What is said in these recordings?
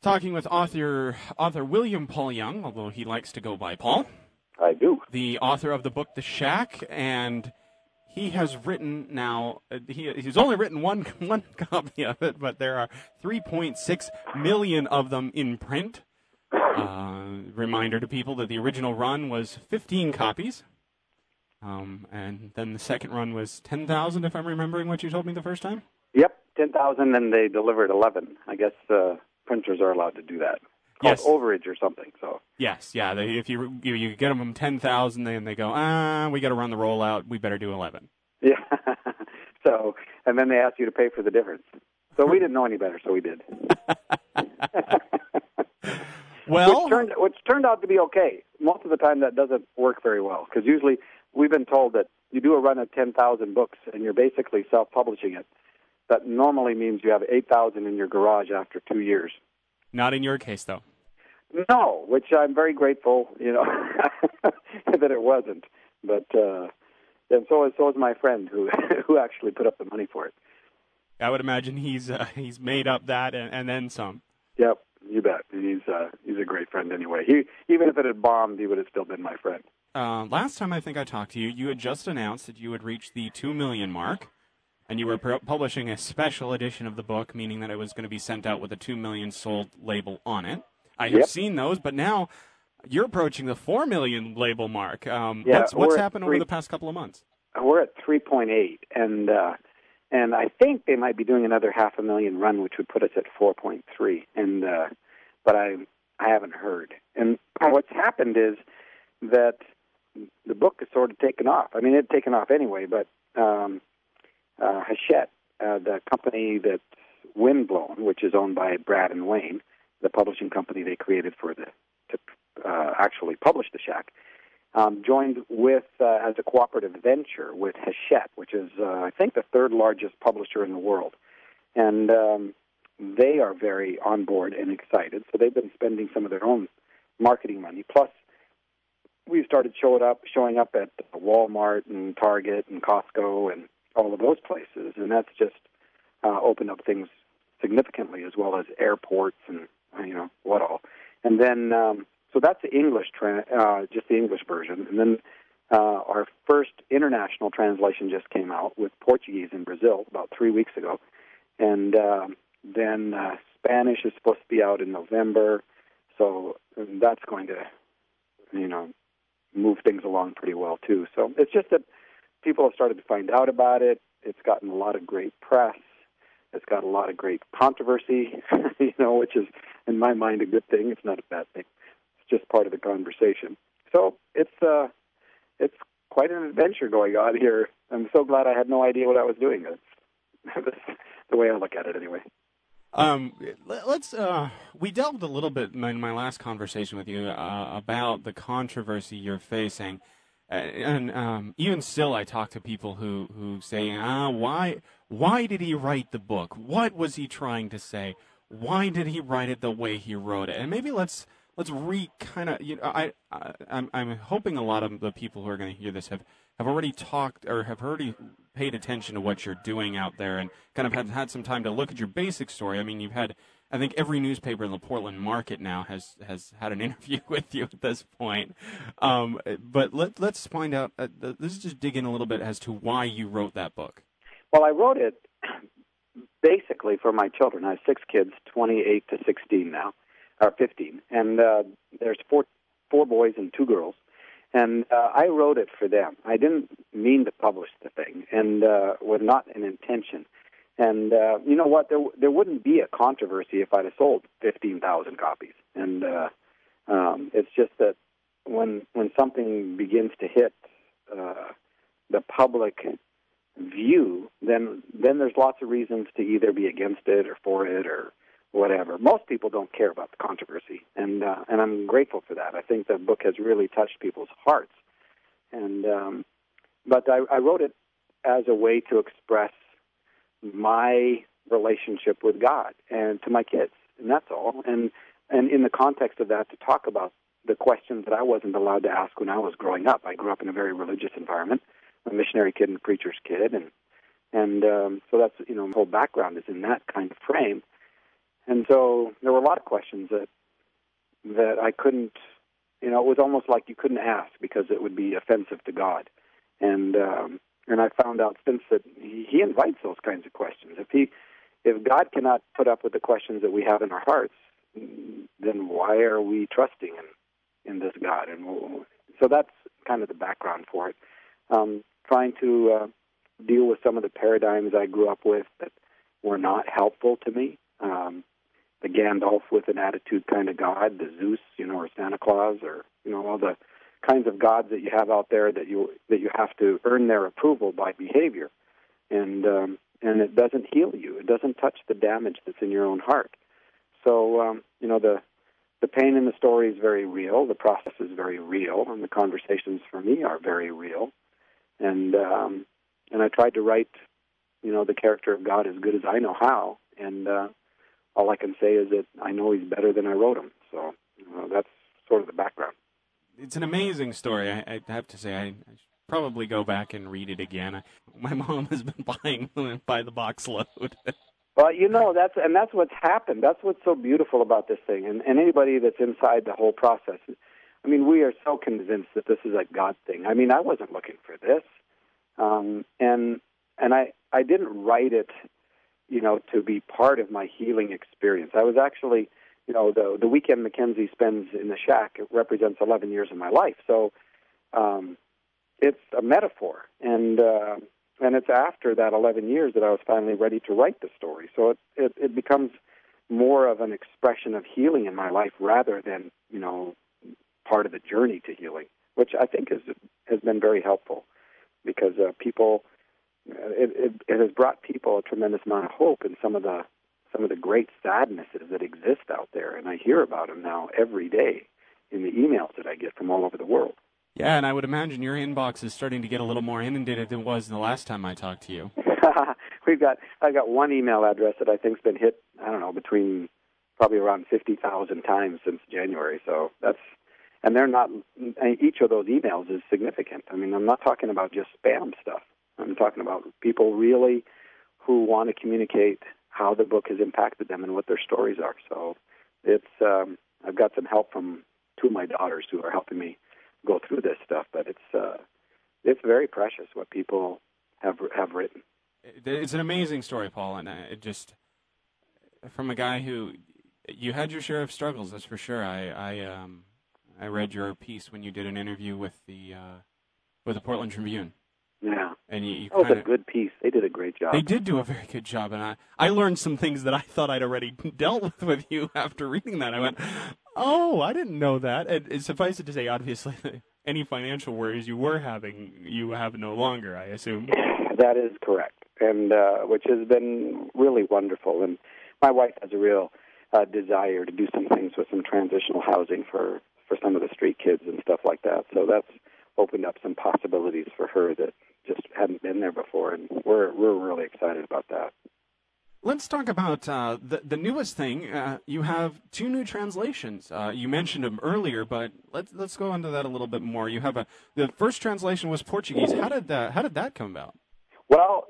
talking with author William Paul Young, although he likes to go by Paul. I do. The author of the book The Shack, and he has written now. He's only written one copy of it, but there are 3.6 million of them in print. Reminder to people that the original run was 15 copies, and then the second run was 10,000. If I'm remembering what you told me the first time. Yep, 10,000, and they delivered 11. I guess printers are allowed to do that. Called overage or something. So yes, yeah. If you get them 10,000, then they go, we got to run the rollout. We better do 11. Yeah. So, and then they ask you to pay for the difference. So we didn't know any better, so we did. Well, which turned out to be okay. Most of the time, that doesn't work very well because usually we've been told that you do a run of 10,000 books and you're basically self-publishing it. That normally means you have 8,000 in your garage after 2 years. Not in your case, though. No, which I'm very grateful, that it wasn't. But and so is my friend who actually put up the money for it. I would imagine he's made up that and then some. Yep, you bet. He's a great friend anyway. Even if it had bombed, he would have still been my friend. Last time I think I talked to you, you had just announced that you had reached the 2 million mark, and you were publishing a special edition of the book, meaning that it was going to be sent out with a 2 million sold label on it. I have seen those, but now you're approaching the 4 million label mark. What's happened over the past couple of months? We're at 3.8, and I think they might be doing another 500,000 run, which would put us at 4.3. And but I haven't heard. And what's happened is that the book has sort of taken off. I mean, it had taken off anyway, but Hachette, the company that's Windblown, which is owned by Brad and Wayne, the publishing company they created to actually publish The Shack, joined with as a cooperative venture with Hachette, which is I think the third largest publisher in the world, and they are very on board and excited. So they've been spending some of their own marketing money. Plus, we've started showing up at Walmart and Target and Costco and all of those places, and that's just opened up things significantly, as well as airports and what all. And then so that's the English, just the English version. And then our first international translation just came out with Portuguese in Brazil about 3 weeks ago. And then Spanish is supposed to be out in November. So that's going to, move things along pretty well, too. So it's just that people have started to find out about it. It's gotten a lot of great press. It's got a lot of great controversy, which is, in my mind, a good thing. It's not a bad thing. It's just part of the conversation. So it's quite an adventure going on here. I'm so glad I had no idea what I was doing. That's the way I look at it, anyway. We delved a little bit in my last conversation with you about the controversy you're facing. And even still, I talk to people who say, why did he write the book? What was he trying to say? Why did he write it the way he wrote it? And maybe let's I'm hoping a lot of the people who are going to hear this have already talked or have already paid attention to what you're doing out there and kind of had some time to look at your basic story. I mean, you've had, I think every newspaper in the Portland market now has had an interview with you at this point. But let's find out, let's just dig in a little bit as to why you wrote that book. Well, I wrote it basically for my children. I have 6 kids, 28 to 16 now, or 15. And there's four boys and 2 girls. And I wrote it for them. I didn't mean to publish the thing, and was not an intention. And you know what? There wouldn't be a controversy if I'd have sold 15,000 copies. And it's just that when something begins to hit the public view, then there's lots of reasons to either be against it or for it or whatever. Most people don't care about the controversy, and I'm grateful for that. I think the book has really touched people's hearts. And but I wrote it as a way to express my relationship with God and to my kids, and that's all. And in the context of that, to talk about the questions that I wasn't allowed to ask when I was growing up. I grew up in a very religious environment, a missionary kid and preacher's kid, and so that's, my whole background is in that kind of frame. And so there were a lot of questions that I couldn't, it was almost like you couldn't ask because it would be offensive to God. And I found out since that he invites those kinds of questions. If God cannot put up with the questions that we have in our hearts, then why are we trusting in this God? And so that's kind of the background for it. Trying to deal with some of the paradigms I grew up with that were not helpful to me. The Gandalf with an attitude kind of God, the Zeus, or Santa Claus, or all the kinds of gods that you have out there that you have to earn their approval by behavior, and it doesn't heal you. It doesn't touch the damage that's in your own heart. So the pain in the story is very real. The process is very real, and the conversations for me are very real. And I tried to write, the character of God as good as I know how, and all I can say is that I know he's better than I wrote him. So that's sort of the background. It's an amazing story. I have to say, I should probably go back and read it again. My mom has been buying them by the box load. Well, that's what's happened. That's what's so beautiful about this thing. And anybody that's inside the whole process, I mean, we are so convinced that this is a God thing. I mean, I wasn't looking for this. And I didn't write it, to be part of my healing experience. I was actually, the weekend Mackenzie spends in the shack, it represents 11 years of my life. So it's a metaphor. And it's after that 11 years that I was finally ready to write the story. So it becomes more of an expression of healing in my life rather than, part of the journey to healing, which I think has been very helpful because people... It has brought people a tremendous amount of hope in some of the great sadnesses that exist out there, and I hear about them now every day in the emails that I get from all over the world. Yeah, and I would imagine your inbox is starting to get a little more inundated than it was the last time I talked to you. I've got one email address that I think's been hit, I don't know, between probably around 50,000 times since January. So and they're not. Each of those emails is significant. I mean, I'm not talking about just spam stuff. I'm talking about people really who want to communicate how the book has impacted them and what their stories are. So it's I've got some help from two of my daughters who are helping me go through this stuff, but it's very precious what people have written. It's an amazing story, Paul, and it just from a guy who you had your share of struggles, that's for sure. I read your piece when you did an interview with the Portland Tribune. Yeah. And you that was a good piece. They did a great job. They did do a very good job, and I learned some things that I thought I'd already dealt with you after reading that. I went, oh, I didn't know that. And suffice it to say, obviously, any financial worries you were having, you have no longer, I assume. That is correct, and which has been really wonderful. And my wife has a real desire to do some things with some transitional housing for some of the street kids and stuff like that. So that's opened up some possibilities for her that just hadn't been there before, and we're really excited about that. Let's talk about the newest thing. You have two new translations. You mentioned them earlier, but let's go into that a little bit more. You have the first translation was Portuguese. How did that come about? Well,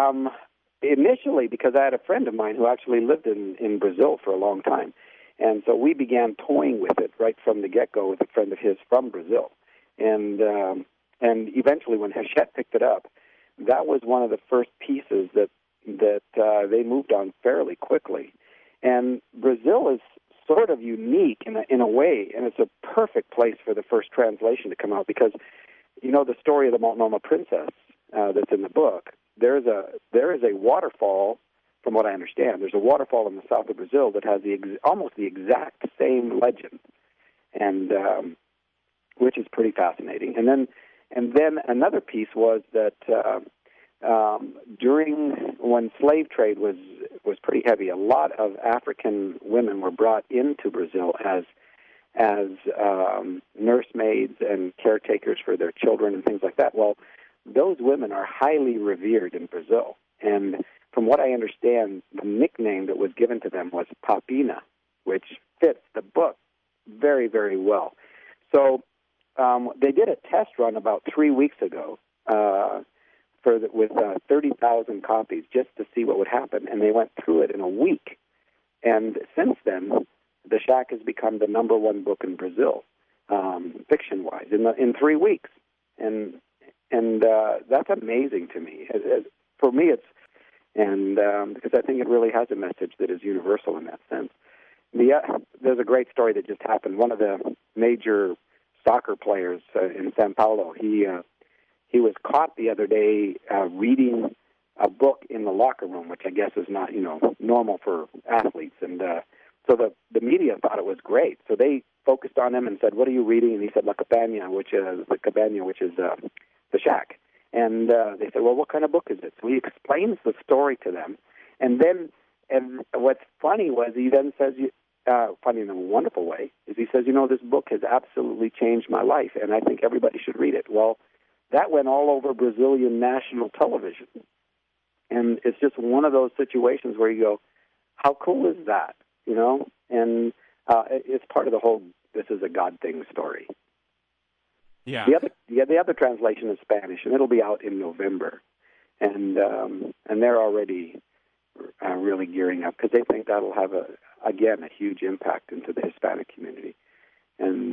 initially because I had a friend of mine who actually lived in Brazil for a long time, and so we began toying with it right from the get-go with a friend of his from Brazil, and eventually when Hachette picked it up, that was one of the first pieces that they moved on fairly quickly. And Brazil is sort of unique in a way, and it's a perfect place for the first translation to come out because, the story of the Multnomah Princess that's in the book, there is a waterfall, from what I understand, there's a waterfall in the south of Brazil that has almost the exact same legend, and which is pretty fascinating. And then another piece was that during when slave trade was pretty heavy, a lot of African women were brought into Brazil as nursemaids and caretakers for their children and things like that. Well, those women are highly revered in Brazil, and from what I understand, the nickname that was given to them was Papina, which fits the book very, very well. So they did a test run about 3 weeks ago with 30,000 copies just to see what would happen, and they went through it in a week. And since then, The Shack has become the number one book in Brazil, fiction-wise, in 3 weeks. And that's amazing to me. For me, it's because I think it really has a message that is universal in that sense. There's a great story that just happened. One of the major soccer players in São Paulo, he was caught the other day reading a book in the locker room, which I guess is not normal for athletes. And so the media thought it was great. So they focused on him and said, "What are you reading?" And he said, "La Cabana," which is The Shack. And they said, "Well, what kind of book is it?" So he explains the story to them, and what's funny was he then says, funny in a wonderful way, is he says, "This book has absolutely changed my life, and I think everybody should read it." Well, that went all over Brazilian national television, and it's just one of those situations where you go, "How cool is that?" And it's part of the whole "this is a God thing" story. Yeah. The other translation is Spanish, and it'll be out in November, and they're already really gearing up because they think that'll have a huge impact into the Hispanic community, and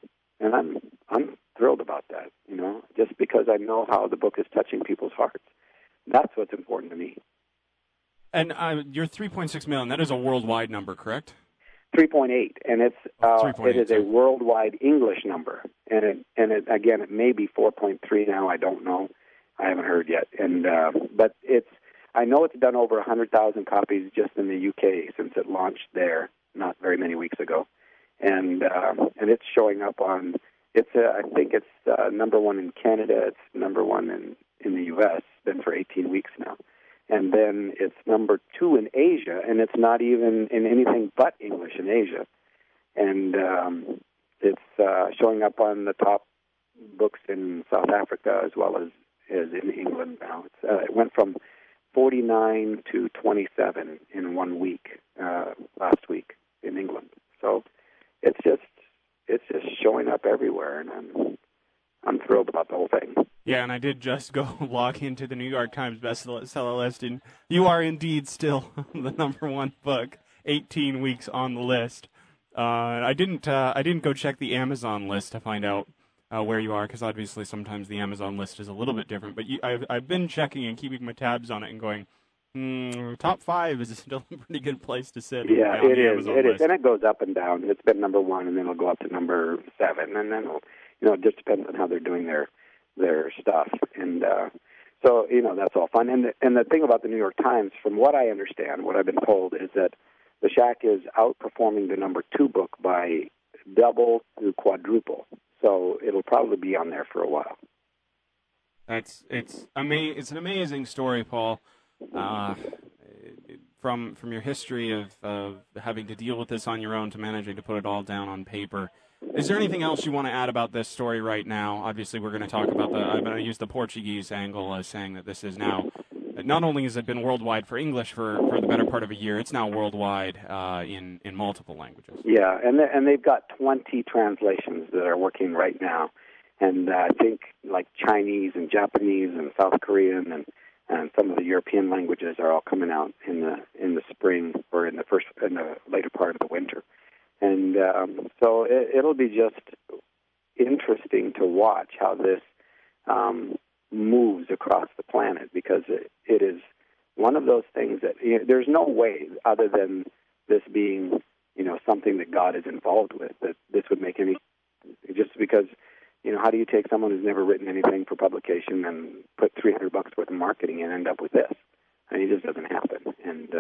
I'm thrilled about that. Just because I know how the book is touching people's hearts. That's what's important to me. And your 3.6 million, that is a worldwide number, correct? 3.8, and it is a worldwide English number, and it may be 4.3 now. I don't know. I haven't heard yet, but I know it's done over 100,000 copies just in the UK since it launched there not very many weeks ago, and it's showing up on. I think it's number one in Canada. It's number one in the US. Been for 18 weeks now. And then it's number 2 in Asia, and it's not even in anything but English in Asia. And it's showing up on the top books in South Africa as well as in England now. It went from 49 to 27 in 1 week last week in England. So it's just showing up everywhere, and I'm thrilled about the whole thing. Yeah, and I did just go log into the New York Times bestseller list, and you are indeed still the number one book, 18 weeks on the list. I didn't go check the Amazon list to find out where you are, because obviously sometimes the Amazon list is a little bit different. But I've been checking and keeping my tabs on it and going, top 5 is still a pretty good place to sit. Yeah, it is. It is, and it goes up and down. It's been number 1, and then it'll go up to number 7, and then it just depends on how they're doing their stuff, and so that's all fun. And the thing about the New York Times, from what I understand, what I've been told, is that The Shack is outperforming the number 2 book by double to quadruple. So it'll probably be on there for a while. It's an amazing story, Paul. From your history of having to deal with this on your own to managing to put it all down on paper. Is there anything else you want to add about this story right now? Obviously, we're going to talk about I'm going to use the Portuguese angle as saying that this is now, not only has it been worldwide for English for the better part of a year, it's now worldwide in multiple languages. Yeah, and they've got 20 translations that are working right now. And I think like Chinese and Japanese and South Korean and some of the European languages are all coming out in the spring or in the later part of the winter. And so it'll be just interesting to watch how this moves across the planet, because it is one of those things that there's no way other than this being something that God is involved with that this would make any, just because how do you take someone who's never written anything for publication and put $300 worth of marketing and end up with this? I mean, it just doesn't happen. And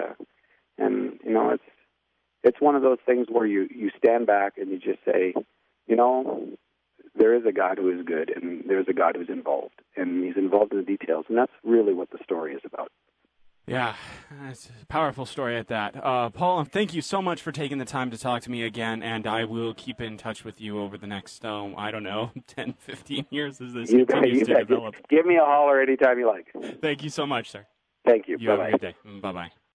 it's one of those things where you stand back and you just say, there is a God who is good, and there's a God who's involved, and he's involved in the details, and that's really what the story is about. Yeah, it's a powerful story at that. Paul, thank you so much for taking the time to talk to me again, and I will keep in touch with you over the next, 10, 15 years as this continues to develop. Give me a holler anytime you like. Thank you so much, sir. Thank you. You Bye-bye. have a good day. Bye-bye.